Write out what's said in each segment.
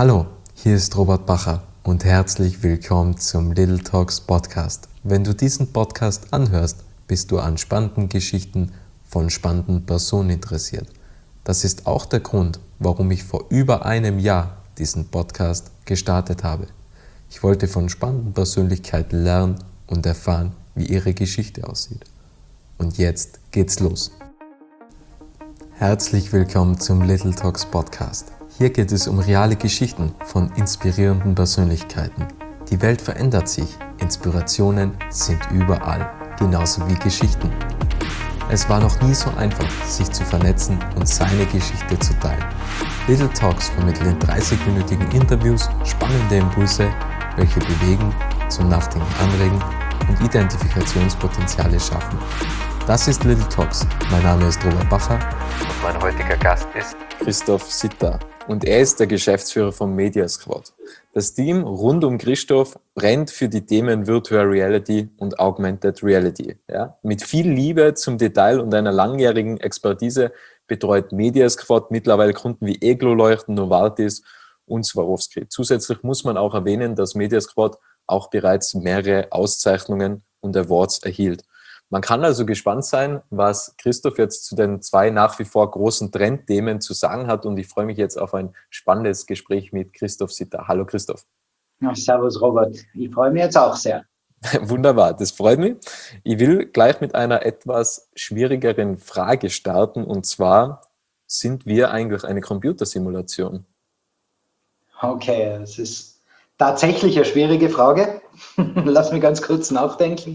Hallo, hier ist Robert Bacher und herzlich willkommen zum Little Talks Podcast. Wenn du diesen Podcast anhörst, bist du an spannenden Geschichten von spannenden Personen interessiert. Das ist auch der Grund, warum ich vor über einem Jahr diesen Podcast gestartet habe. Ich wollte von spannenden Persönlichkeiten lernen und erfahren, wie ihre Geschichte aussieht. Und jetzt geht's los. Herzlich willkommen zum Little Talks Podcast. Hier geht es um reale Geschichten von inspirierenden Persönlichkeiten. Die Welt verändert sich, Inspirationen sind überall, genauso wie Geschichten. Es war noch nie so einfach, sich zu vernetzen und seine Geschichte zu teilen. Little Talks vermitteln in 30-minütigen Interviews spannende Impulse, welche bewegen, zum Nachdenken anregen und Identifikationspotenziale schaffen. Das ist Little Talks. Mein Name ist Robert Bacher und mein heutiger Gast ist Christoph Sitter. Und er ist der Geschäftsführer von Media Squad. Das Team rund um Christoph brennt für die Themen Virtual Reality und Augmented Reality. Ja? Mit viel Liebe zum Detail und einer langjährigen Expertise betreut Media Squad mittlerweile Kunden wie Eglo-Leuchten, Novartis und Swarovski. Zusätzlich muss man auch erwähnen, dass Media Squad auch bereits mehrere Auszeichnungen und Awards erhielt. Man kann also gespannt sein, was Christoph jetzt zu den zwei nach wie vor großen Trendthemen zu sagen hat, und ich freue mich jetzt auf ein spannendes Gespräch mit Christoph Sitter. Hallo Christoph. Ja, servus Robert, ich freue mich jetzt auch sehr. Wunderbar, das freut mich. Ich will gleich mit einer etwas schwierigeren Frage starten, und zwar, sind wir eigentlich eine Computersimulation? Okay, das ist tatsächlich eine schwierige Frage. Lass mich ganz kurz nachdenken.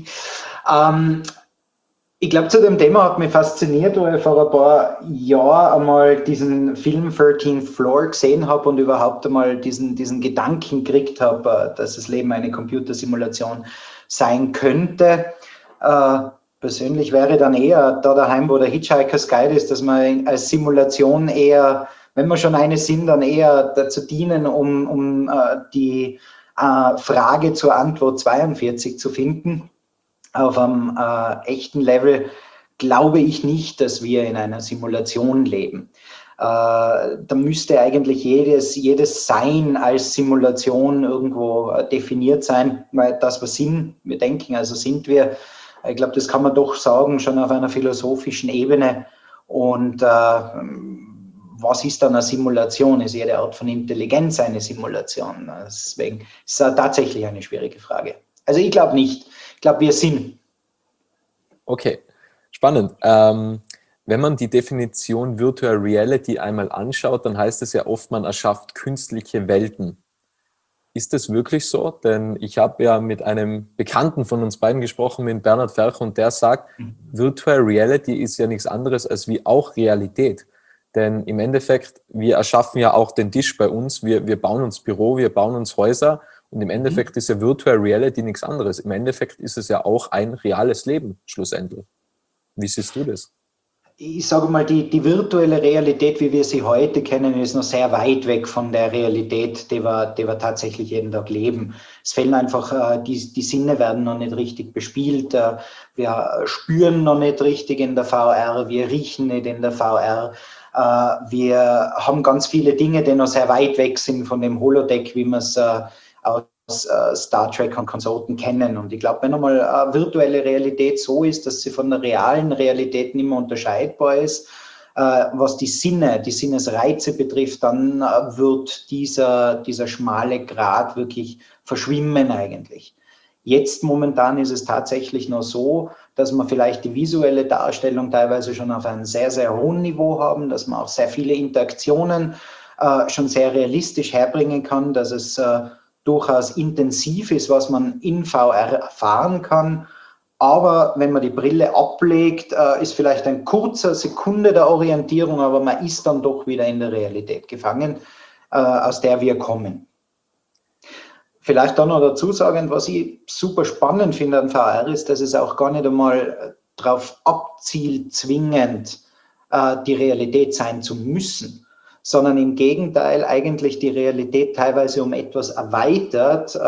Ich glaube, zu dem Thema hat mich fasziniert, weil ich vor ein paar Jahren einmal diesen Film 13th Floor gesehen habe und überhaupt einmal diesen Gedanken gekriegt habe, dass das Leben eine Computersimulation sein könnte. Persönlich wäre dann eher da daheim, wo der Hitchhiker's Guide ist, dass man als Simulation eher, wenn wir schon eine sind, dann eher dazu dienen, um die Frage zur Antwort 42 zu finden. Auf einem echten Level glaube ich nicht, dass wir in einer Simulation leben. Da müsste eigentlich jedes Sein als Simulation irgendwo definiert sein, weil das, was wir denken, also sind wir. Ich glaube, das kann man doch sagen, schon auf einer philosophischen Ebene. Und was ist dann eine Simulation? Ist jede Art von Intelligenz eine Simulation? Deswegen ist es tatsächlich eine schwierige Frage. Also ich glaube nicht. Ich glaube, wir sind. Okay, spannend. Wenn man die Definition Virtual Reality einmal anschaut, dann heißt es ja oft, man erschafft künstliche Welten. Ist das wirklich so? Denn ich habe ja mit einem Bekannten von uns beiden gesprochen, mit Bernhard Fercher, und der sagt, Virtual Reality ist ja nichts anderes als wie auch Realität. Denn im Endeffekt, wir erschaffen ja auch den Tisch bei uns, wir bauen uns Büro, wir bauen uns Häuser, und im Endeffekt ist ja Virtual Reality nichts anderes. Im Endeffekt ist es ja auch ein reales Leben, schlussendlich. Wie siehst du das? Ich sage mal, die virtuelle Realität, wie wir sie heute kennen, ist noch sehr weit weg von der Realität, die wir tatsächlich jeden Tag leben. Es fehlen einfach, die Sinne werden noch nicht richtig bespielt. Wir spüren noch nicht richtig in der VR, wir riechen nicht in der VR. Wir haben ganz viele Dinge, die noch sehr weit weg sind von dem Holodeck, wie man es aus Star Trek und Konsorten kennen. Und ich glaube, wenn einmal virtuelle Realität so ist, dass sie von der realen Realität nicht mehr unterscheidbar ist, was die Sinnesreize betrifft, dann wird dieser schmale Grat wirklich verschwimmen eigentlich. Jetzt momentan ist es tatsächlich noch so, dass wir vielleicht die visuelle Darstellung teilweise schon auf einem sehr, sehr hohen Niveau haben, dass man auch sehr viele Interaktionen schon sehr realistisch herbringen kann, dass es durchaus intensiv ist, was man in VR erfahren kann. Aber wenn man die Brille ablegt, ist vielleicht ein kurzer Sekunde der Orientierung, aber man ist dann doch wieder in der Realität gefangen, aus der wir kommen. Vielleicht dann noch dazu sagen, was ich super spannend finde an VR ist, dass es auch gar nicht einmal darauf abzielt, zwingend die Realität sein zu müssen, sondern im Gegenteil eigentlich die Realität teilweise um etwas erweitert,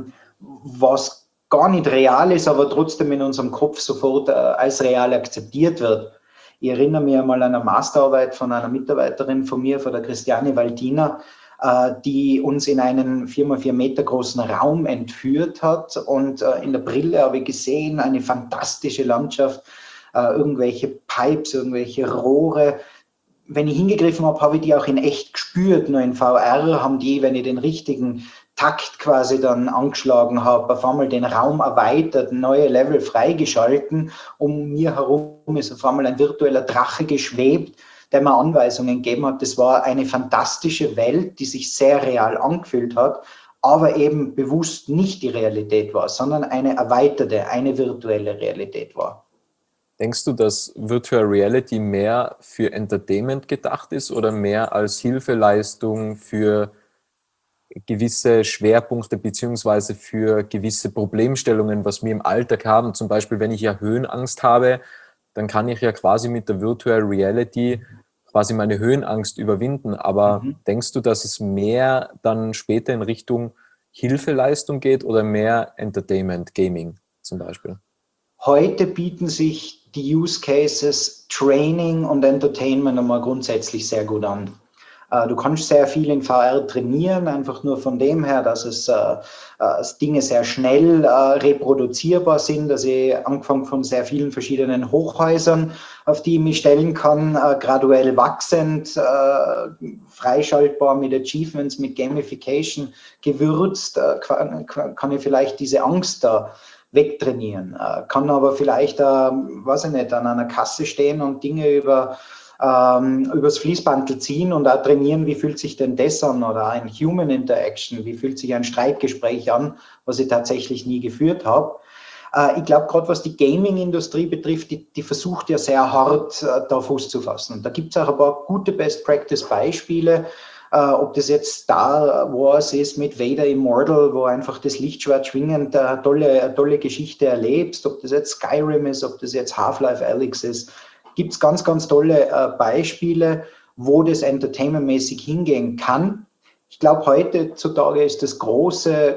was gar nicht real ist, aber trotzdem in unserem Kopf sofort als real akzeptiert wird. Ich erinnere mich einmal an eine Masterarbeit von einer Mitarbeiterin von mir, von der Christiane Waldiner, die uns in einen 4x4 Meter großen Raum entführt hat. Und in der Brille habe ich gesehen, eine fantastische Landschaft, irgendwelche Pipes, irgendwelche Rohre. Wenn ich hingegriffen habe, habe ich die auch in echt gespürt. Nur in VR haben die, wenn ich den richtigen Takt quasi dann angeschlagen habe, auf einmal den Raum erweitert, neue Level freigeschalten. Um mir herum ist auf einmal ein virtueller Drache geschwebt, der mir Anweisungen gegeben hat. Das war eine fantastische Welt, die sich sehr real angefühlt hat, aber eben bewusst nicht die Realität war, sondern eine erweiterte, eine virtuelle Realität war. Denkst du, dass Virtual Reality mehr für Entertainment gedacht ist oder mehr als Hilfeleistung für gewisse Schwerpunkte beziehungsweise für gewisse Problemstellungen, was wir im Alltag haben? Zum Beispiel, wenn ich ja Höhenangst habe, dann kann ich ja quasi mit der Virtual Reality quasi meine Höhenangst überwinden. Aber denkst du, dass es mehr dann später in Richtung Hilfeleistung geht oder mehr Entertainment, Gaming zum Beispiel? Heute bieten sich die Use Cases Training und Entertainment einmal grundsätzlich sehr gut an. Du kannst sehr viel in VR trainieren, einfach nur von dem her, dass Dinge sehr schnell reproduzierbar sind, dass ich angefangen von sehr vielen verschiedenen Hochhäusern, auf die ich mich stellen kann, graduell wachsend, freischaltbar mit Achievements, mit Gamification gewürzt, kann ich vielleicht diese Angst da wegtrainieren. Kann aber vielleicht, weiß ich nicht, an einer Kasse stehen und Dinge übers Fließbandel ziehen und auch trainieren, wie fühlt sich denn das an, oder ein Human Interaction, wie fühlt sich ein Streitgespräch an, was ich tatsächlich nie geführt habe. Ich glaube, gerade was die Gaming-Industrie betrifft, die versucht ja sehr hart, da Fuß zu fassen. Und da gibt es auch ein paar gute Best-Practice-Beispiele, ob das jetzt Star Wars ist mit Vader Immortal, wo einfach das Lichtschwert schwingend eine tolle Geschichte erlebst, ob das jetzt Skyrim ist, ob das jetzt Half-Life Alyx ist. Gibt es ganz, ganz tolle Beispiele, wo das entertainmentmäßig hingehen kann. Ich glaube, heutzutage ist das große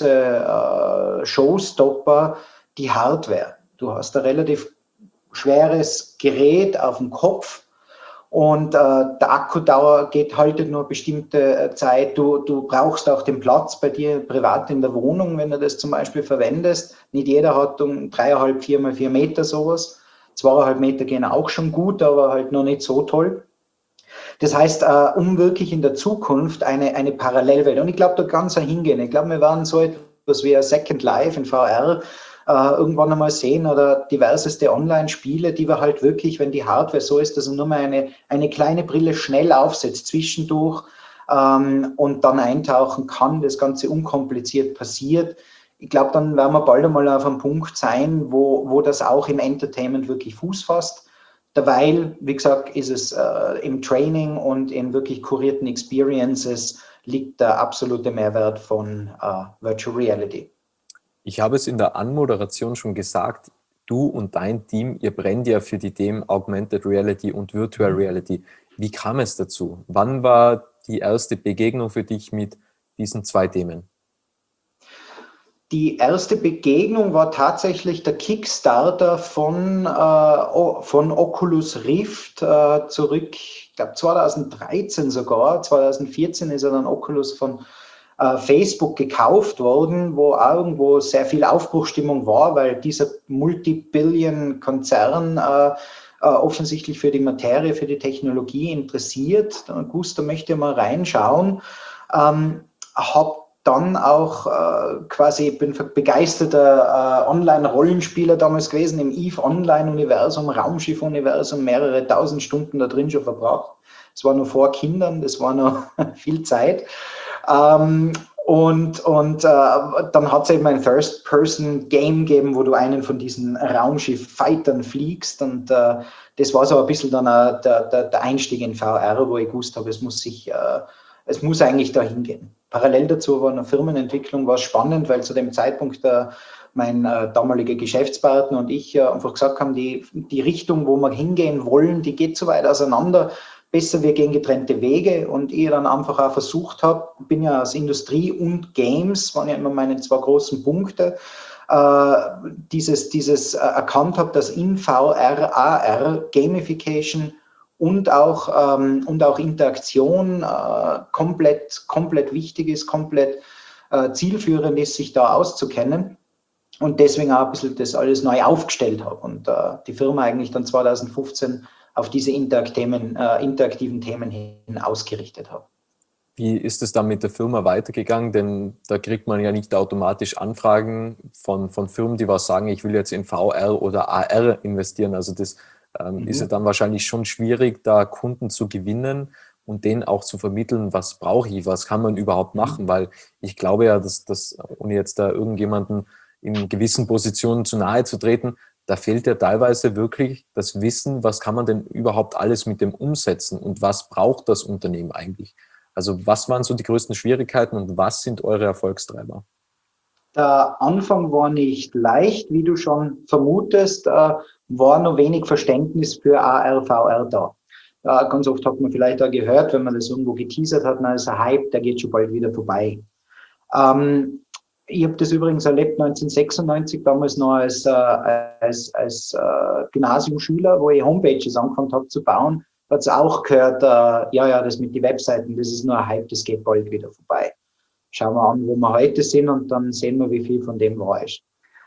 Showstopper die Hardware. Du hast ein relativ schweres Gerät auf dem Kopf und der Akkudauer haltet nur eine bestimmte Zeit. Du brauchst auch den Platz bei dir privat in der Wohnung, wenn du das zum Beispiel verwendest. Nicht jeder hat um 3,5, 4x4 Meter sowas. 2,5 Meter gehen auch schon gut, aber halt noch nicht so toll. Das heißt, um wirklich in der Zukunft eine Parallelwelt, und ich glaube, da kann es hingehen. Ich glaube, wir werden so etwas wie ein Second Life in VR irgendwann einmal sehen oder diverseste Online-Spiele, die wir halt wirklich, wenn die Hardware so ist, dass man nur mal eine kleine Brille schnell aufsetzt zwischendurch und dann eintauchen kann, das Ganze unkompliziert passiert. Ich glaube, dann werden wir bald einmal auf einem Punkt sein, wo das auch im Entertainment wirklich Fuß fasst. Derweil, wie gesagt, ist es im Training und in wirklich kurierten Experiences liegt der absolute Mehrwert von Virtual Reality. Ich habe es in der Anmoderation schon gesagt, du und dein Team, ihr brennt ja für die Themen Augmented Reality und Virtual Reality. Wie kam es dazu? Wann war die erste Begegnung für dich mit diesen zwei Themen? Die erste Begegnung war tatsächlich der Kickstarter von Oculus Rift zurück, ich glaube 2013 sogar, 2014 ist ja dann Oculus von Facebook gekauft worden, wo auch irgendwo sehr viel Aufbruchstimmung war, weil dieser Multi-Billion-Konzern offensichtlich für die Materie, für die Technologie interessiert. Gusto möchte mal reinschauen. Habe dann auch ich bin begeisterter Online-Rollenspieler damals gewesen, im EVE Online-Universum, Raumschiff-Universum, mehrere tausend Stunden da drin schon verbracht. Das war noch vor Kindern, das war noch viel Zeit. Dann hat es eben ein First-Person-Game gegeben, wo du einen von diesen Raumschiff-Fightern fliegst, und das war so ein bisschen dann der Einstieg in VR, wo ich gewusst habe, es muss eigentlich dahin gehen. Parallel dazu war eine Firmenentwicklung, war spannend, weil zu dem Zeitpunkt mein damaliger Geschäftspartner und ich einfach gesagt haben, die Richtung, wo wir hingehen wollen, die geht zu weit auseinander. Besser, wir gehen getrennte Wege, und ich dann einfach auch versucht habe, bin ja aus Industrie und Games, waren ja immer meine zwei großen Punkte, dieses erkannt habe, dass in VR, AR, Gamification und auch Interaktion komplett wichtig ist, komplett zielführend ist, sich da auszukennen. Und deswegen auch ein bisschen das alles neu aufgestellt habe und die Firma eigentlich dann 2015 auf diese interaktiven Themen hin ausgerichtet habe. Wie ist es dann mit der Firma weitergegangen? Denn da kriegt man ja nicht automatisch Anfragen von Firmen, die was sagen, ich will jetzt in VR oder AR investieren. Also das ist ja dann wahrscheinlich schon schwierig, da Kunden zu gewinnen und denen auch zu vermitteln, was brauche ich, was kann man überhaupt machen. Weil ich glaube ja, dass ohne jetzt da irgendjemanden in gewissen Positionen zu nahe zu treten, da fehlt ja teilweise wirklich das Wissen, was kann man denn überhaupt alles mit dem umsetzen und was braucht das Unternehmen eigentlich? Also was waren so die größten Schwierigkeiten und was sind eure Erfolgstreiber? Der Anfang war nicht leicht, wie du schon vermutest, war noch wenig Verständnis für AR, VR da. Ganz oft hat man vielleicht auch gehört, wenn man das irgendwo geteasert hat, na, das ist ein Hype, der geht schon bald wieder vorbei. Ich habe das übrigens erlebt 1996, damals noch als Gymnasiumschüler, wo ich Homepages angefangen habe zu bauen, hat es auch gehört, das mit den Webseiten, das ist nur ein Hype, das geht bald wieder vorbei. Schauen wir an, wo wir heute sind und dann sehen wir, wie viel von dem wahr ist.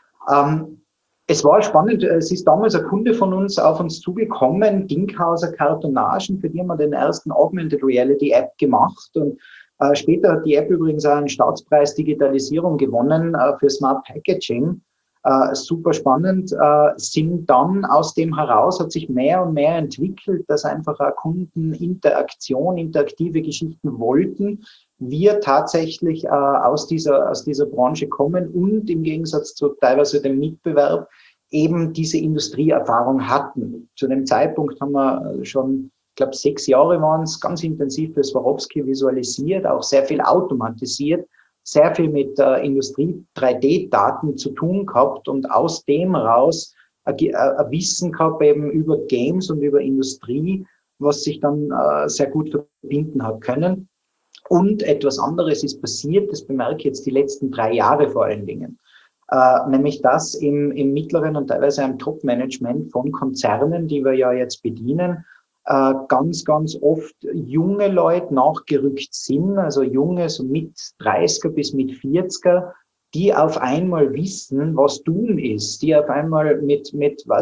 Es war spannend, es ist damals ein Kunde von uns auf uns zugekommen, Dinkhauser Kartonagen, für die haben wir den ersten Augmented Reality App gemacht und später hat die App übrigens auch einen Staatspreis Digitalisierung gewonnen für Smart Packaging. Super spannend. Sind dann aus dem heraus, hat sich mehr und mehr entwickelt, dass einfach Kunden interaktive Geschichten wollten. Wir tatsächlich aus dieser Branche kommen und im Gegensatz zu teilweise dem Mitbewerb eben diese Industrieerfahrung hatten. Zu dem Zeitpunkt haben wir schon, ich glaube, 6 Jahre waren es, ganz intensiv für Swarovski visualisiert, auch sehr viel automatisiert, sehr viel mit Industrie-3D-Daten zu tun gehabt und aus dem raus ein Wissen gehabt eben über Games und über Industrie, was sich dann sehr gut verbinden hat können. Und etwas anderes ist passiert, das bemerke ich jetzt die letzten 3 Jahre vor allen Dingen. Nämlich dass im mittleren und teilweise im Top-Management von Konzernen, die wir ja jetzt bedienen, ganz oft junge Leute nachgerückt sind, also junge, so mit 30er bis mit 40er, die auf einmal wissen, was Doom ist, die auf einmal mit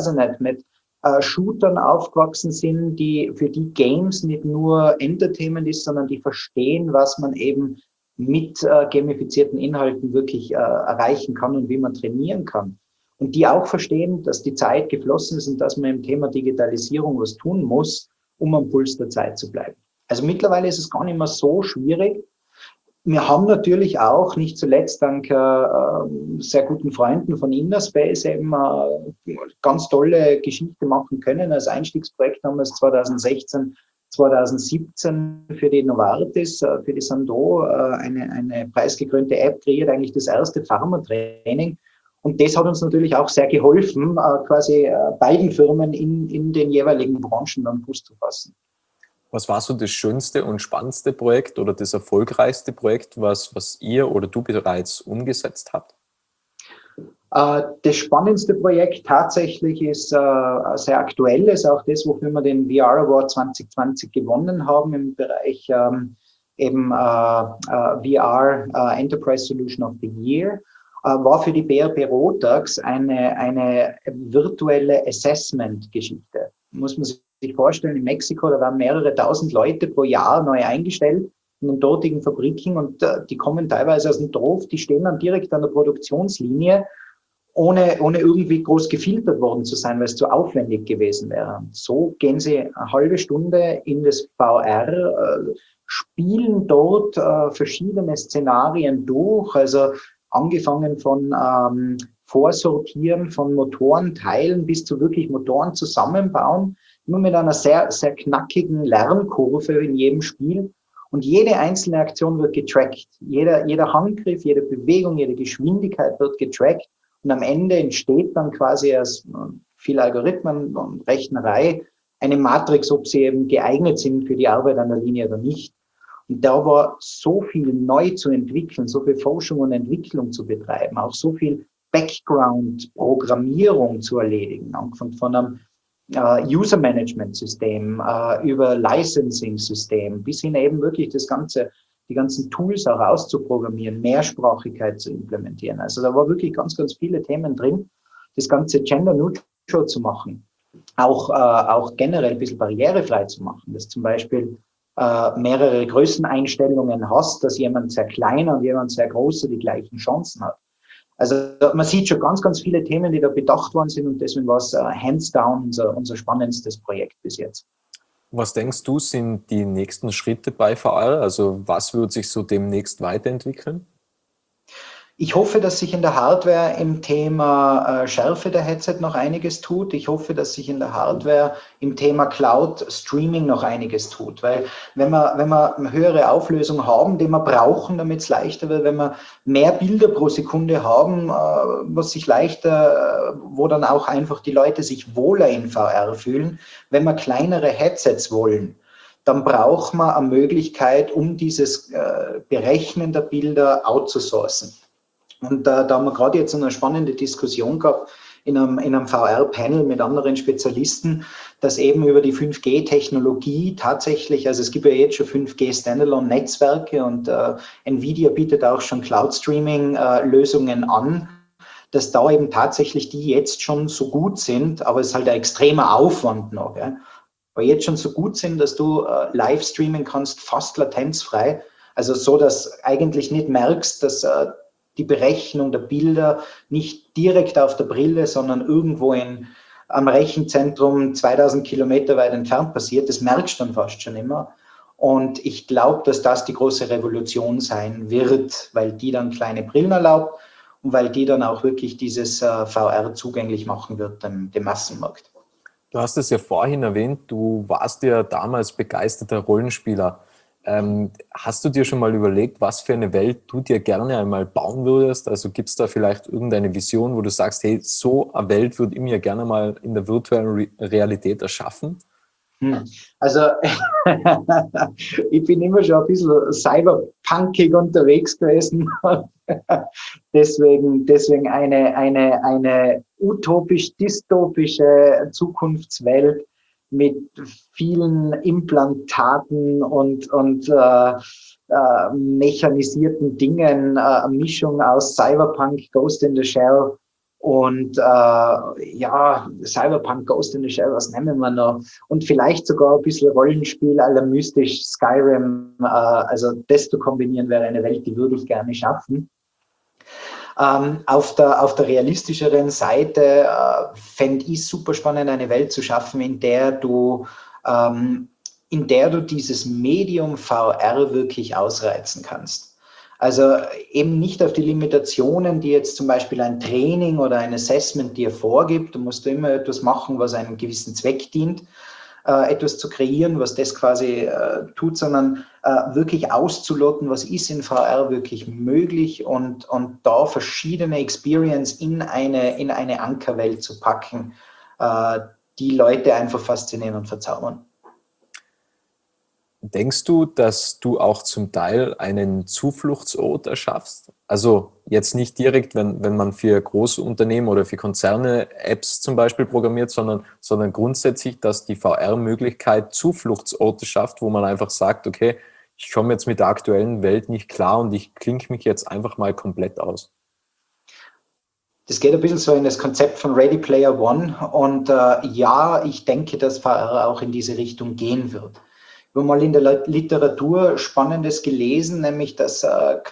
Shootern aufgewachsen sind, für die Games nicht nur Entertainment ist, sondern die verstehen, was man eben mit gamifizierten Inhalten wirklich erreichen kann und wie man trainieren kann. Und die auch verstehen, dass die Zeit geflossen ist und dass man im Thema Digitalisierung was tun muss, um am Puls der Zeit zu bleiben. Also mittlerweile ist es gar nicht mehr so schwierig. Wir haben natürlich auch, nicht zuletzt dank sehr guten Freunden von Innerspace eben ganz tolle Geschichte machen können. Als Einstiegsprojekt haben wir es 2016, 2017 für die Novartis, für die Sando eine preisgekrönte App kreiert, eigentlich das erste Pharmatraining. Und das hat uns natürlich auch sehr geholfen, quasi beiden Firmen in den jeweiligen Branchen dann Fuß zu fassen. Was war so das schönste und spannendste Projekt oder das erfolgreichste Projekt, was ihr oder du bereits umgesetzt habt? Das spannendste Projekt tatsächlich ist sehr aktuell, ist auch das, wofür wir den VR Award 2020 gewonnen haben im Bereich VR Enterprise Solution of the Year. War für die BRP Rotax eine virtuelle Assessment-Geschichte. Muss man sich vorstellen, in Mexiko, da werden mehrere tausend Leute pro Jahr neu eingestellt in den dortigen Fabriken und die kommen teilweise aus dem Dorf, die stehen dann direkt an der Produktionslinie, ohne irgendwie groß gefiltert worden zu sein, weil es zu aufwendig gewesen wäre. So gehen sie eine halbe Stunde in das VR, spielen dort verschiedene Szenarien durch, also angefangen von Vorsortieren von Motorenteilen bis zu wirklich Motoren zusammenbauen, immer mit einer sehr, sehr knackigen Lernkurve in jedem Spiel. Und jede einzelne Aktion wird getrackt. Jeder Handgriff, jede Bewegung, jede Geschwindigkeit wird getrackt. Und am Ende entsteht dann quasi aus viel Algorithmen und Rechnerei eine Matrix, ob sie eben geeignet sind für die Arbeit an der Linie oder nicht. Und da war so viel neu zu entwickeln, so viel Forschung und Entwicklung zu betreiben, auch so viel Background-Programmierung zu erledigen, angefangen von einem User-Management-System, über Licensing-System, bis hin eben wirklich die ganzen Tools auch auszuprogrammieren, Mehrsprachigkeit zu implementieren. Also da war wirklich ganz, ganz viele Themen drin, das Ganze gender-neutral zu machen, auch generell ein bisschen barrierefrei zu machen, dass zum Beispiel mehrere Größeneinstellungen hast, dass jemand sehr kleiner und jemand sehr großer die gleichen Chancen hat. Also man sieht schon ganz, ganz viele Themen, die da bedacht worden sind und deswegen war es hands down unser spannendstes Projekt bis jetzt. Was denkst du, sind die nächsten Schritte bei VR? Also was wird sich so demnächst weiterentwickeln? Ich hoffe, dass sich in der Hardware im Thema Schärfe der Headset noch einiges tut. Ich hoffe, dass sich in der Hardware im Thema Cloud Streaming noch einiges tut. Weil wenn wir eine höhere Auflösung haben, die wir brauchen, damit es leichter wird, wenn wir mehr Bilder pro Sekunde haben, was sich leichter, wo dann auch einfach die Leute sich wohler in VR fühlen, wenn wir kleinere Headsets wollen, dann braucht man eine Möglichkeit, um dieses Berechnen der Bilder outzusourcen. Und da haben wir gerade jetzt eine spannende Diskussion gehabt in einem VR-Panel mit anderen Spezialisten, dass eben über die 5G-Technologie tatsächlich, also es gibt ja jetzt schon 5G-Standalone-Netzwerke und NVIDIA bietet auch schon Cloud-Streaming-Lösungen an, dass da eben tatsächlich die jetzt schon so gut sind, aber es ist halt ein extremer Aufwand noch, ja, aber jetzt schon so gut sind, dass du live streamen kannst, fast latenzfrei, also so, dass eigentlich nicht merkst, dass die Berechnung der Bilder nicht direkt auf der Brille, sondern irgendwo am Rechenzentrum 2000 Kilometer weit entfernt passiert. Das merkst du dann fast schon immer. Und ich glaube, dass das die große Revolution sein wird, weil die dann kleine Brillen erlaubt und weil die dann auch wirklich dieses VR zugänglich machen wird, dem Massenmarkt. Du hast es ja vorhin erwähnt, du warst ja damals begeisterter Rollenspieler. Hast du dir schon mal überlegt, was für eine Welt du dir gerne einmal bauen würdest? Also gibt es da vielleicht irgendeine Vision, wo du sagst, hey, so eine Welt würde ich mir gerne mal in der virtuellen Realität erschaffen? Also ich bin immer schon ein bisschen cyberpunkig unterwegs gewesen. deswegen eine utopisch-dystopische Zukunftswelt mit vielen Implantaten und mechanisierten Dingen, eine Mischung aus Cyberpunk, Ghost in the Shell und Cyberpunk, Ghost in the Shell, was nennen wir noch? Und vielleicht sogar ein bisschen Rollenspiel à la mystisch Skyrim, also das zu kombinieren wäre eine Welt, die würde ich gerne schaffen. Auf der realistischeren Seite fände ich super spannend, eine Welt zu schaffen, in der du dieses Medium VR wirklich ausreizen kannst. Also eben nicht auf die Limitationen, die jetzt zum Beispiel ein Training oder ein Assessment dir vorgibt. Du musst immer etwas machen, was einem gewissen Zweck dient, etwas zu kreieren, was das quasi tut, sondern wirklich auszuloten, was ist in VR wirklich möglich und da verschiedene Experience in eine Ankerwelt zu packen, die Leute einfach faszinieren und verzaubern. Denkst du, dass du auch zum Teil einen Zufluchtsort erschaffst? Also jetzt nicht direkt, wenn man für große Unternehmen oder für Konzerne Apps zum Beispiel programmiert, sondern grundsätzlich, dass die VR-Möglichkeit Zufluchtsorte schafft, wo man einfach sagt, okay, ich komme jetzt mit der aktuellen Welt nicht klar und ich klinke mich jetzt einfach mal komplett aus. Das geht ein bisschen so in das Konzept von Ready Player One und ich denke, dass VR auch in diese Richtung gehen wird. Ich habe mal in der Literatur Spannendes gelesen, nämlich dass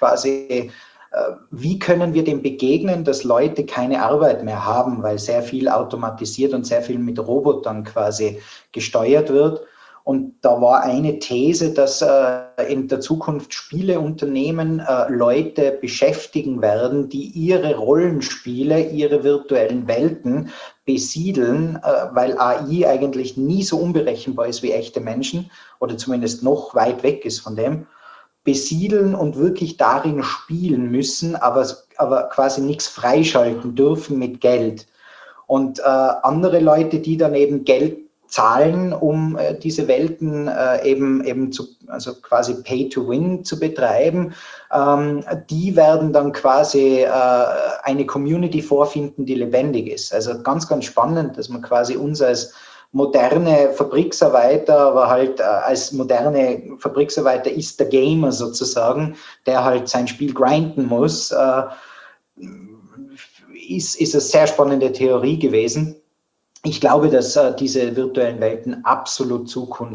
wie können wir dem begegnen, dass Leute keine Arbeit mehr haben, weil sehr viel automatisiert und sehr viel mit Robotern quasi gesteuert wird. Und da war eine These, dass in der Zukunft Spieleunternehmen Leute beschäftigen werden, die ihre Rollenspiele, ihre virtuellen Welten besiedeln, weil AI eigentlich nie so unberechenbar ist wie echte Menschen oder zumindest noch weit weg ist von dem, besiedeln und wirklich darin spielen müssen, aber quasi nichts freischalten dürfen mit Geld. Und andere Leute, die dann eben Geld zahlen, um diese Welten also quasi Pay-to-Win zu betreiben, die werden dann quasi eine Community vorfinden, die lebendig ist. Also ganz, ganz spannend, dass man quasi uns als moderne Fabriksarbeiter, aber halt als moderne Fabriksarbeiter ist der Gamer sozusagen, der halt sein Spiel grinden muss, ist eine sehr spannende Theorie gewesen. Ich glaube, dass diese virtuellen Welten absolut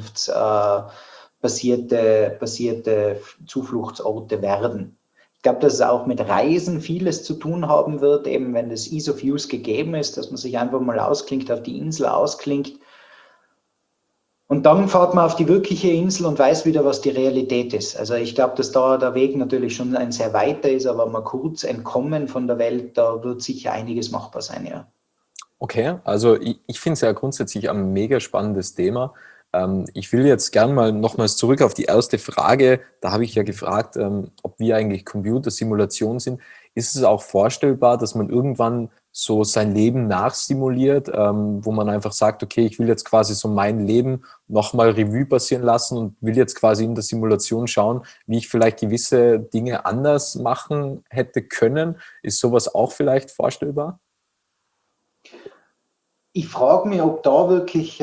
zukunftsbasierte Zufluchtsorte werden. Ich glaube, dass es auch mit Reisen vieles zu tun haben wird, eben wenn das Ease of Use gegeben ist, dass man sich einfach mal ausklinkt, auf die Insel ausklinkt. Und dann fährt man auf die wirkliche Insel und weiß wieder, was die Realität ist. Also ich glaube, dass da der Weg natürlich schon ein sehr weiter ist, aber mal kurz entkommen von der Welt, da wird sicher einiges machbar sein, ja. Okay, also ich finde es ja grundsätzlich ein mega spannendes Thema. Ich will jetzt gern mal nochmals zurück auf die erste Frage. Da habe ich ja gefragt, ob wir eigentlich Computersimulation sind. Ist es auch vorstellbar, dass man irgendwann so sein Leben nachsimuliert, wo man einfach sagt, okay, ich will jetzt quasi so mein Leben nochmal Revue passieren lassen und will jetzt quasi in der Simulation schauen, wie ich vielleicht gewisse Dinge anders machen hätte können? Ist sowas auch vielleicht vorstellbar? Ich frage mich, ob da wirklich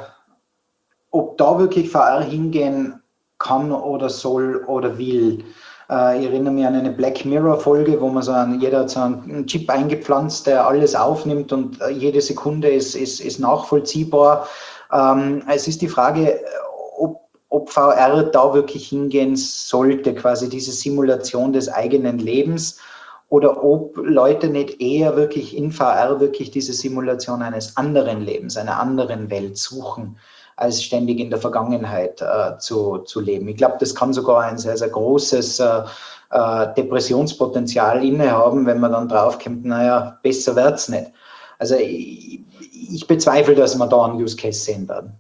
VR hingehen kann oder soll oder will. Ich erinnere mich an eine Black Mirror-Folge, wo man jeder hat so einen Chip eingepflanzt, der alles aufnimmt und jede Sekunde ist nachvollziehbar. Es ist die Frage, ob VR da wirklich hingehen sollte, quasi diese Simulation des eigenen Lebens, oder ob Leute nicht eher wirklich in VR wirklich diese Simulation eines anderen Lebens, einer anderen Welt suchen, als ständig in der Vergangenheit zu leben. Ich glaube, das kann sogar ein sehr, sehr großes Depressionspotenzial innehaben, wenn man dann draufkommt, naja, besser wird es nicht. Also ich bezweifle, dass wir da einen Use Case sehen werden.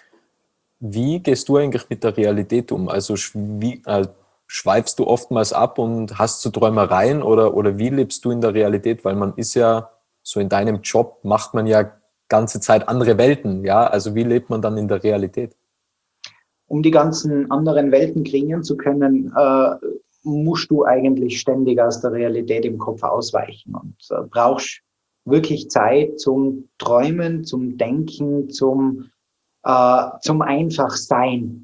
Wie gehst du eigentlich mit der Realität um? Also schweifst du oftmals ab und hast so Träumereien oder wie lebst du in der Realität? Weil man ist ja, so in deinem Job macht man ja ganze Zeit andere Welten, ja? Also wie lebt man dann in der Realität? Um die ganzen anderen Welten kreieren zu können, musst du eigentlich ständig aus der Realität im Kopf ausweichen und brauchst wirklich Zeit zum Träumen, zum Denken, zum Einfachsein.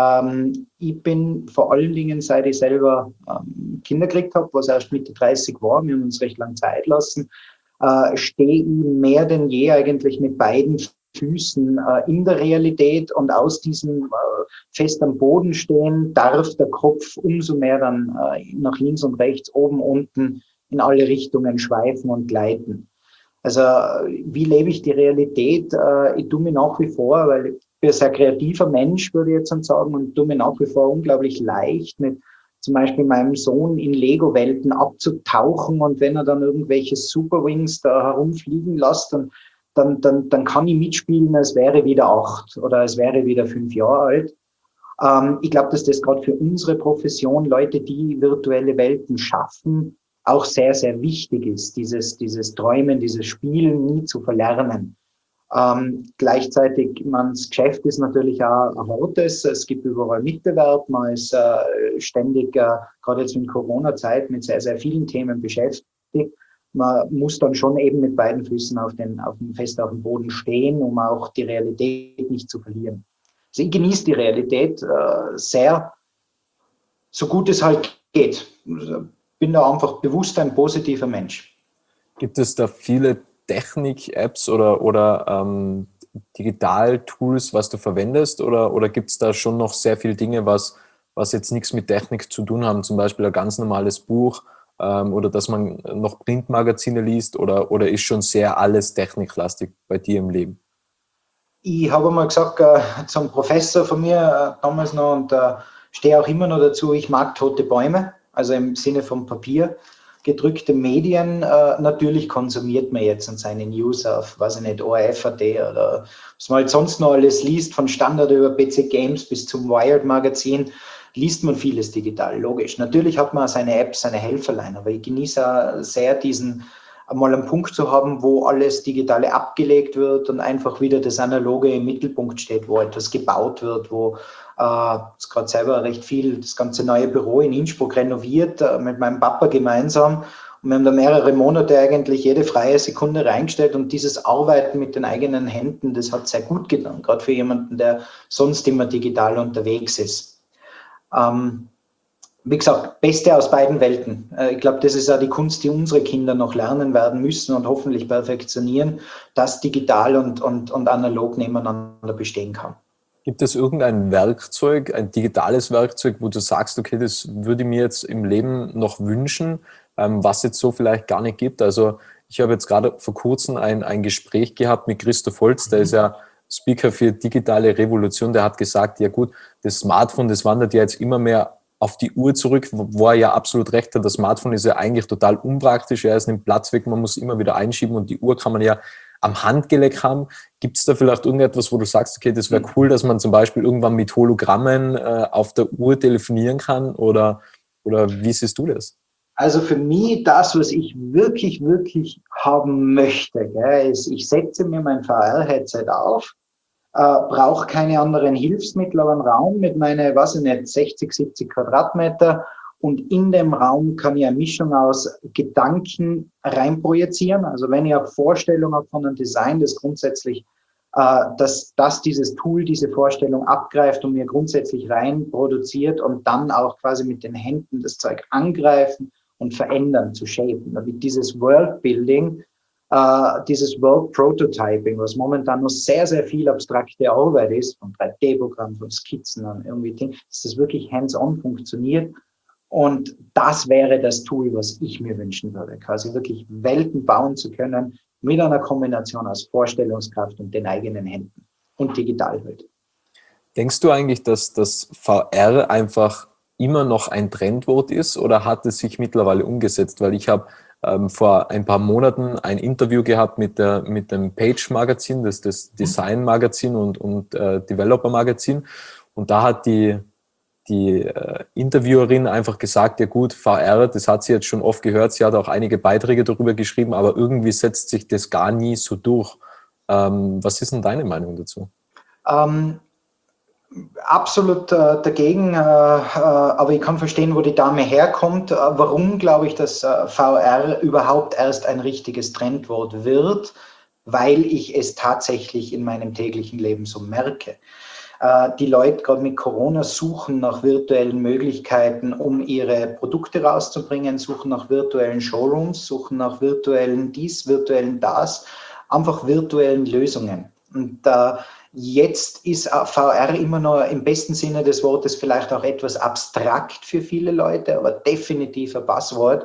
Ich bin vor allen Dingen, seit ich selber Kinder gekriegt habe, was erst Mitte 30 war, wir haben uns recht lange Zeit lassen, stehe ich mehr denn je eigentlich mit beiden Füßen in der Realität, und aus diesem fest am Boden stehen darf der Kopf umso mehr dann nach links und rechts, oben, unten in alle Richtungen schweifen und gleiten. Also wie lebe ich die Realität? Ich tue mir nach wie vor, weil ich bin ein sehr kreativer Mensch, würde ich jetzt sagen, und tue mir nach wie vor unglaublich leicht, mit zum Beispiel meinem Sohn in Lego-Welten abzutauchen, und wenn er dann irgendwelche Superwings da herumfliegen lässt, dann kann ich mitspielen, als wäre wieder 8 oder als wäre wieder 5 Jahre alt. Ich glaube, dass das gerade für unsere Profession, Leute, die virtuelle Welten schaffen, auch sehr, sehr wichtig ist, dieses Träumen, dieses Spielen nie zu verlernen. Gleichzeitig, das Geschäft ist natürlich auch ein hartes, es gibt überall Mitbewerb, man ist ständig, gerade jetzt in Corona-Zeit, mit sehr, sehr vielen Themen beschäftigt. Man muss dann schon eben mit beiden Füßen fest auf dem Boden stehen, um auch die Realität nicht zu verlieren. Also ich genieße die Realität sehr, so gut es halt geht. Bin da einfach bewusst ein positiver Mensch. Gibt es da viele Technik-Apps oder Digital-Tools, was du verwendest? Oder gibt es da schon noch sehr viele Dinge, was jetzt nichts mit Technik zu tun haben? Zum Beispiel ein ganz normales Buch oder dass man noch Printmagazine liest oder ist schon sehr alles techniklastig bei dir im Leben? Ich habe mal gesagt zum Professor von mir damals noch, und stehe auch immer noch dazu, ich mag tote Bäume, also im Sinne von Papier. Gedrückte Medien, natürlich konsumiert man jetzt an seine News auf, weiß ich nicht, ORF.at oder was man halt sonst noch alles liest, von Standard über PC Games bis zum Wired Magazin, liest man vieles digital, logisch. Natürlich hat man seine Apps, seine Helferlein, aber ich genieße auch sehr einmal einen Punkt zu haben, wo alles Digitale abgelegt wird und einfach wieder das Analoge im Mittelpunkt steht, wo etwas gebaut wird, wo ist gerade selber recht viel, das ganze neue Büro in Innsbruck renoviert, mit meinem Papa gemeinsam. Und wir haben da mehrere Monate eigentlich jede freie Sekunde reingestellt und dieses Arbeiten mit den eigenen Händen, das hat sehr gut getan, gerade für jemanden, der sonst immer digital unterwegs ist. Wie gesagt, Beste aus beiden Welten. Ich glaube, das ist auch die Kunst, die unsere Kinder noch lernen werden müssen und hoffentlich perfektionieren, dass digital und analog nebeneinander bestehen kann. Gibt es irgendein Werkzeug, ein digitales Werkzeug, wo du sagst, okay, das würde ich mir jetzt im Leben noch wünschen, was jetzt so vielleicht gar nicht gibt? Also ich habe jetzt gerade vor kurzem ein Gespräch gehabt mit Christoph Holz, der ist ja Speaker für digitale Revolution, der hat gesagt, ja gut, das Smartphone, das wandert ja jetzt immer mehr auf die Uhr zurück, wo er ja absolut recht hat. Das Smartphone ist ja eigentlich total unpraktisch, es nimmt Platz weg, man muss immer wieder einschieben und die Uhr kann man ja am Handgelenk haben. Gibt es da vielleicht irgendetwas, wo du sagst, okay, das wäre cool, dass man zum Beispiel irgendwann mit Hologrammen auf der Uhr telefonieren kann oder wie siehst du das? Also für mich das, was ich wirklich, wirklich haben möchte, gell, ist, ich setze mir mein VR-Headset auf, brauche keine anderen Hilfsmittel, aber einen Raum mit meine, weiß ich nicht, 60, 70 Quadratmeter und in dem Raum kann ich eine Mischung aus Gedanken reinprojizieren. Also wenn ich eine Vorstellung habe von einem Design, das grundsätzlich, dass dieses Tool diese Vorstellung abgreift und mir grundsätzlich rein produziert und dann auch quasi mit den Händen das Zeug angreifen und verändern, zu shapen. Damit dieses Worldbuilding, dieses World Prototyping, was momentan noch sehr, sehr viel abstrakte Arbeit ist, von 3D-Programmen, von Skizzen an irgendwie Dinge, dass das wirklich hands-on funktioniert. Und das wäre das Tool, was ich mir wünschen würde, quasi wirklich Welten bauen zu können mit einer Kombination aus Vorstellungskraft und den eigenen Händen und Digitalwelt. Denkst du eigentlich, dass das VR einfach immer noch ein Trendwort ist oder hat es sich mittlerweile umgesetzt? Weil ich habe vor ein paar Monaten ein Interview gehabt mit dem Page-Magazin, das Design-Magazin und Developer-Magazin. Und da hat die Interviewerin einfach gesagt, ja gut, VR, das hat sie jetzt schon oft gehört, sie hat auch einige Beiträge darüber geschrieben, aber irgendwie setzt sich das gar nie so durch. Was ist denn deine Meinung dazu? Absolut dagegen, aber ich kann verstehen, wo die Dame herkommt. Warum glaube ich, dass VR überhaupt erst ein richtiges Trendwort wird? Weil ich es tatsächlich in meinem täglichen Leben so merke. Die Leute gerade mit Corona suchen nach virtuellen Möglichkeiten, um ihre Produkte rauszubringen, suchen nach virtuellen Showrooms, suchen nach virtuellen dies, virtuellen das, einfach virtuellen Lösungen. Und jetzt ist VR immer noch im besten Sinne des Wortes vielleicht auch etwas abstrakt für viele Leute, aber definitiv ein Passwort.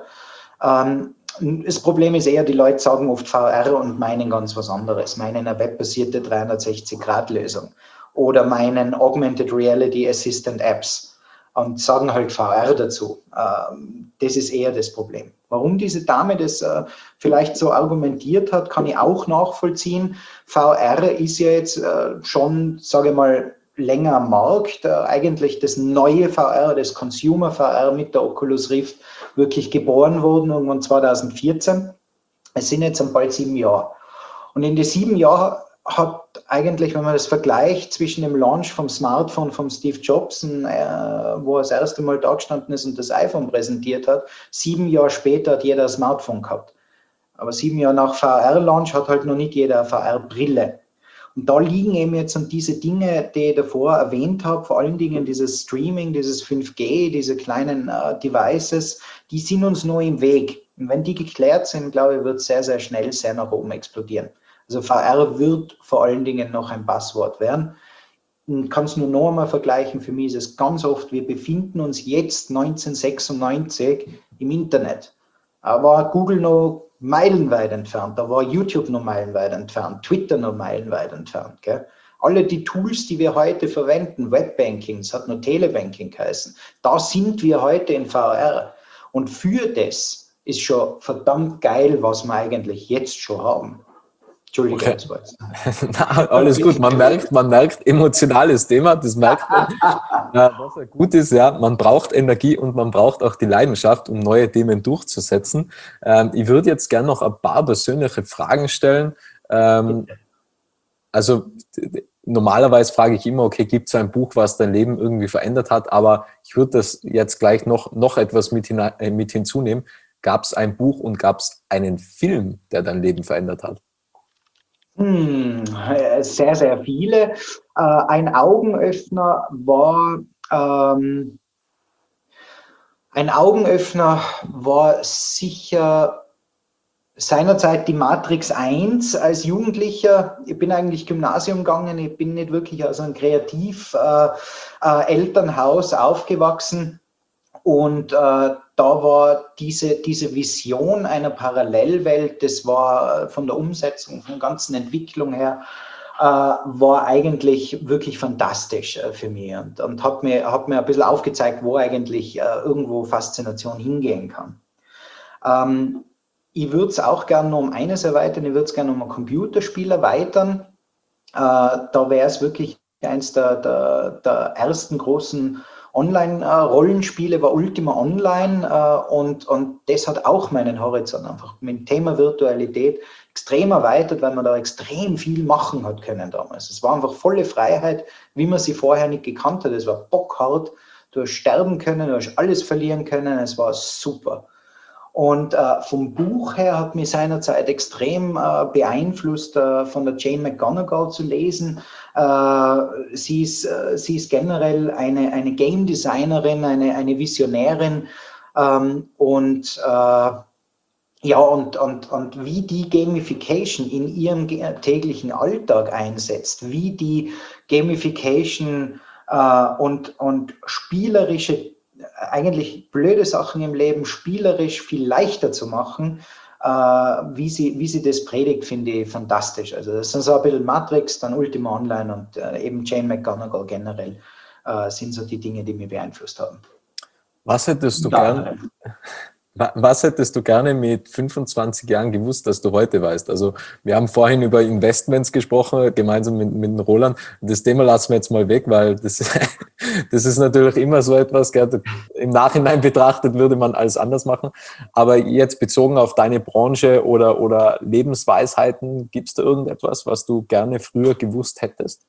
Das Problem ist eher, die Leute sagen oft VR und meinen ganz was anderes, meinen eine webbasierte 360-Grad-Lösung oder meinen Augmented Reality Assistant Apps und sagen halt VR dazu. Das ist eher das Problem. Warum diese Dame das vielleicht so argumentiert hat, kann ich auch nachvollziehen. VR ist ja jetzt schon, sage ich mal, länger am Markt. Eigentlich das neue VR, das Consumer VR mit der Oculus Rift wirklich geboren worden, irgendwann 2014. Es sind jetzt bald 7 Jahre. Und in den 7 Jahren hat eigentlich, wenn man das vergleicht zwischen dem Launch vom Smartphone von Steve Jobs, wo er das erste Mal da gestanden ist und das iPhone präsentiert hat, 7 Jahre später hat jeder ein Smartphone gehabt. Aber 7 Jahre nach VR-Launch hat halt noch nicht jeder eine VR-Brille. Und da liegen eben jetzt an diese Dinge, die ich davor erwähnt habe, vor allen Dingen dieses Streaming, dieses 5G, diese kleinen Devices, die sind uns noch im Weg. Und wenn die geklärt sind, glaube ich, wird es sehr, sehr schnell sehr nach oben explodieren. Also VR wird vor allen Dingen noch ein Passwort werden. Ich kann es nur noch einmal vergleichen, für mich ist es ganz oft, wir befinden uns jetzt 1996 im Internet. Da war Google noch meilenweit entfernt, da war YouTube noch meilenweit entfernt, Twitter noch meilenweit entfernt. Gell? Alle die Tools, die wir heute verwenden, Webbanking, es hat nur Telebanking geheißen, da sind wir heute in VR. Und für das ist schon verdammt geil, was wir eigentlich jetzt schon haben. Entschuldigung, okay. Das war jetzt. Na, alles gut, man merkt, emotionales Thema, das merkt man, was ja gut ist, ja, man braucht Energie und man braucht auch die Leidenschaft, um neue Themen durchzusetzen. Ich würde jetzt gerne noch ein paar persönliche Fragen stellen. Also normalerweise frage ich immer, okay, gibt es ein Buch, was dein Leben irgendwie verändert hat, aber ich würde das jetzt gleich noch etwas mit hinzunehmen. Gab es ein Buch und gab es einen Film, der dein Leben verändert hat? Sehr, sehr viele. Ein Augenöffner war sicher seinerzeit die Matrix 1 als Jugendlicher. Ich bin eigentlich Gymnasium gegangen, ich bin nicht wirklich aus einem Kreativ-Elternhaus aufgewachsen. Und da war diese Vision einer Parallelwelt, das war von der Umsetzung, von der ganzen Entwicklung her, war eigentlich wirklich fantastisch für mich und hat mir ein bisschen aufgezeigt, wo eigentlich irgendwo Faszination hingehen kann. Ich würde es auch gerne noch um eines erweitern, ich würde es gerne um ein Computerspiel erweitern. Da wäre es wirklich eins der ersten großen Online-Rollenspiele war Ultima Online und das hat auch meinen Horizont einfach mit dem Thema Virtualität extrem erweitert, weil man da extrem viel machen hat können damals. Es war einfach volle Freiheit, wie man sie vorher nicht gekannt hat. Es war bockhart, du hast sterben können, du hast alles verlieren können, es war super. Und vom Buch her hat mich seinerzeit extrem beeinflusst, von der Jane McGonigal zu lesen. Sie ist generell eine Game Designerin, eine Visionärin und wie die Gamification in ihrem täglichen Alltag einsetzt, wie die Gamification und spielerische, eigentlich blöde Sachen im Leben spielerisch viel leichter zu machen, wie sie das predigt, finde ich fantastisch. Also das sind so ein bisschen Matrix, dann Ultima Online und eben Jane McGonigal generell sind so die Dinge, die mich beeinflusst haben. Was hättest du gerne mit 25 Jahren gewusst, dass du heute weißt? Also wir haben vorhin über Investments gesprochen, gemeinsam mit Roland. Das Thema lassen wir jetzt mal weg, weil das ist natürlich immer so etwas, im Nachhinein betrachtet würde man alles anders machen. Aber jetzt bezogen auf deine Branche oder Lebensweisheiten, gibt es da irgendetwas, was du gerne früher gewusst hättest?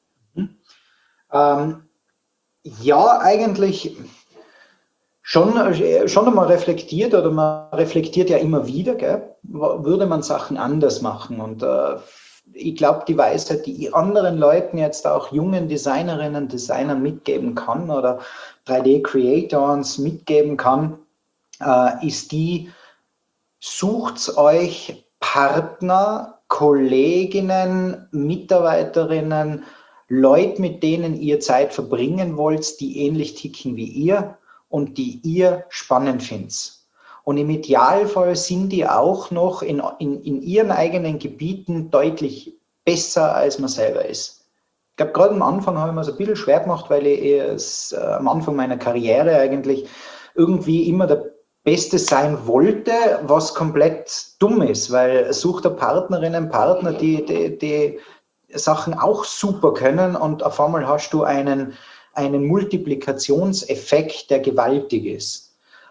Ja, eigentlich schon einmal reflektiert, oder man reflektiert ja immer wieder, gell? Würde man Sachen anders machen. Und ich glaube, die Weisheit, die anderen Leuten, jetzt auch jungen Designerinnen, Designern mitgeben kann oder 3D-Creators mitgeben kann, ist die: Sucht euch Partner, Kolleginnen, Mitarbeiterinnen, Leute, mit denen ihr Zeit verbringen wollt, die ähnlich ticken wie ihr und die ihr spannend findet. Und im Idealfall sind die auch noch in ihren eigenen Gebieten deutlich besser, als man selber ist. Ich glaube, gerade am Anfang habe ich mir so ein bisschen schwer gemacht, weil ich am Anfang meiner Karriere eigentlich irgendwie immer der Beste sein wollte, was komplett dumm ist, weil sucht der Partnerinnen, Partner, die Sachen auch super können und auf einmal hast du einen Multiplikationseffekt, der gewaltig ist.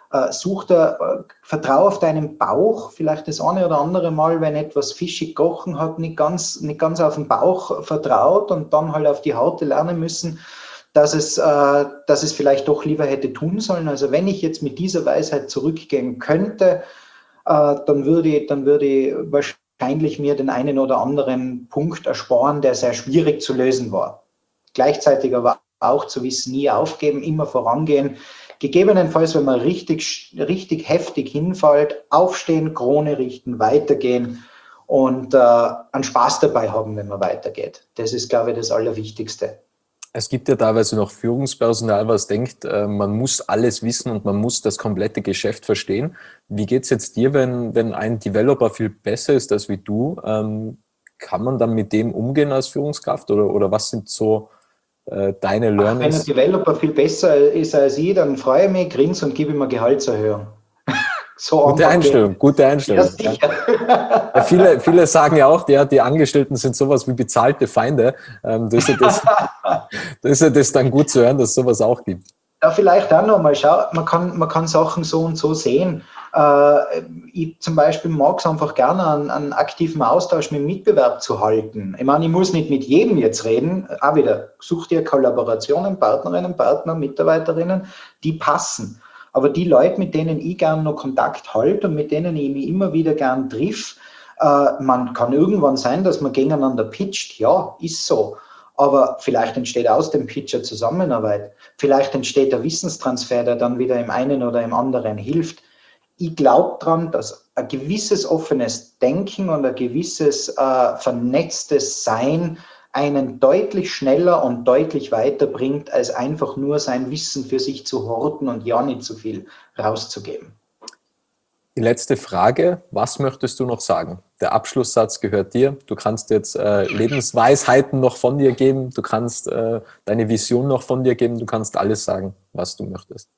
Vertrau auf deinen Bauch, vielleicht das eine oder andere Mal, wenn etwas fischig gerochen hat, nicht ganz auf den Bauch vertraut und dann halt auf die Haut lernen müssen, dass es vielleicht doch lieber hätte tun sollen. Also wenn ich jetzt mit dieser Weisheit zurückgehen könnte, dann würde ich wahrscheinlich mir den einen oder anderen Punkt ersparen, der sehr schwierig zu lösen war. Gleichzeitig aber auch zu wissen, nie aufgeben, immer vorangehen. Gegebenenfalls, wenn man richtig heftig hinfällt, aufstehen, Krone richten, weitergehen und einen Spaß dabei haben, wenn man weitergeht. Das ist, glaube ich, das Allerwichtigste. Es gibt ja teilweise noch Führungspersonal, was denkt, man muss alles wissen und man muss das komplette Geschäft verstehen. Wie geht es jetzt dir, wenn ein Developer viel besser ist als wie du? Kann man dann mit dem umgehen als Führungskraft oder was sind so deine Learnings? Wenn ein Developer viel besser ist als ich, dann freue ich mich, grinse und gebe ihm eine Gehaltserhöhung. So gute Einstellung. Ja, ja, viele sagen ja auch, die Angestellten sind sowas wie bezahlte Feinde. Da ist ja das dann gut zu hören, dass es sowas auch gibt. Ja, vielleicht auch noch mal schauen, man kann Sachen so und so sehen. Ich zum Beispiel mag es einfach gerne, einen aktiven Austausch mit dem Mitbewerb zu halten. Ich meine, ich muss nicht mit jedem jetzt reden, auch wieder, such dir Kollaborationen, Partnerinnen, Partner, Mitarbeiterinnen, die passen. Aber die Leute, mit denen ich gern noch Kontakt halte und mit denen ich mich immer wieder gern triff, man kann irgendwann sein, dass man gegeneinander pitcht. Ja, ist so. Aber vielleicht entsteht aus dem Pitch eine Zusammenarbeit. Vielleicht entsteht ein Wissenstransfer, der dann wieder im einen oder im anderen hilft. Ich glaube daran, dass ein gewisses offenes Denken und ein gewisses vernetztes Sein einen deutlich schneller und deutlich weiterbringt, als einfach nur sein Wissen für sich zu horten und ja nicht zu viel rauszugeben. Die letzte Frage, was möchtest du noch sagen? Der Abschlusssatz gehört dir. Du kannst jetzt Lebensweisheiten noch von dir geben, du kannst deine Vision noch von dir geben, du kannst alles sagen, was du möchtest.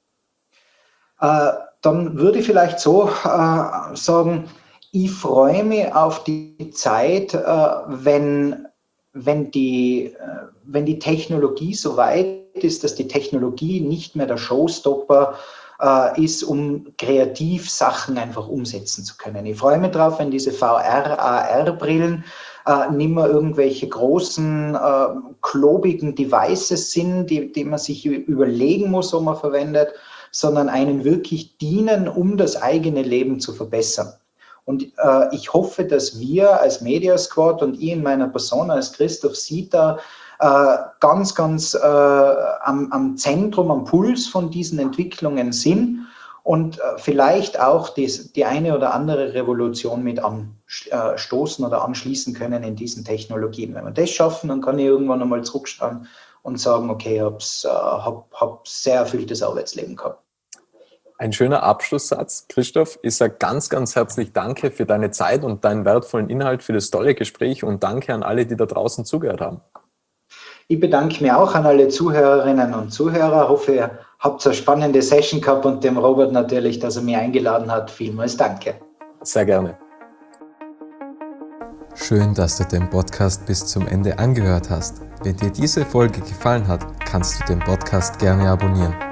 Dann würde ich vielleicht so sagen, ich freue mich auf die Zeit, wenn die Technologie so weit ist, dass die Technologie nicht mehr der Showstopper ist, um kreativ Sachen einfach umsetzen zu können. Ich freue mich drauf, wenn diese VR, AR-Brillen nicht mehr irgendwelche großen, klobigen Devices sind, die man sich überlegen muss, wo man verwendet, sondern einen wirklich dienen, um das eigene Leben zu verbessern. Und ich hoffe, dass wir als Media Squad und ich in meiner Person als Christoph Sitter ganz am Zentrum, am Puls von diesen Entwicklungen sind und vielleicht auch die eine oder andere Revolution mit anstoßen oder anschließen können in diesen Technologien. Wenn wir das schaffen, dann kann ich irgendwann einmal zurückschauen und sagen, okay, ich hab sehr erfülltes Arbeitsleben gehabt. Ein schöner Abschlusssatz. Christoph, ich sage ganz herzlich Danke für deine Zeit und deinen wertvollen Inhalt, für das tolle Gespräch und danke an alle, die da draußen zugehört haben. Ich bedanke mich auch an alle Zuhörerinnen und Zuhörer. Ich hoffe, ihr habt eine spannende Session gehabt und dem Robert natürlich, dass er mich eingeladen hat. Vielmals danke. Sehr gerne. Schön, dass du den Podcast bis zum Ende angehört hast. Wenn dir diese Folge gefallen hat, kannst du den Podcast gerne abonnieren.